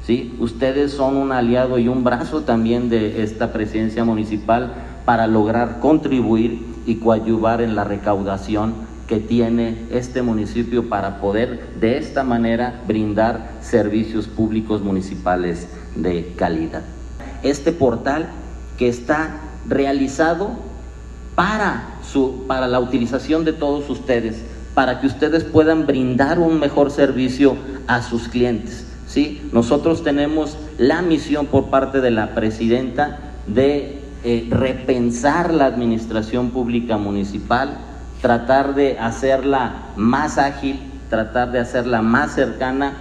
¿sí? Ustedes son un aliado y un brazo también de esta presidencia municipal para lograr contribuir y coadyuvar en la recaudación que tiene este municipio para poder de esta manera brindar servicios públicos municipales de calidad. Este portal que está realizado para la utilización de todos ustedes, para que ustedes puedan brindar un mejor servicio a sus clientes, ¿sí? Nosotros tenemos la misión por parte de la presidenta de repensar la administración pública municipal, tratar de hacerla más ágil, tratar de hacerla más cercana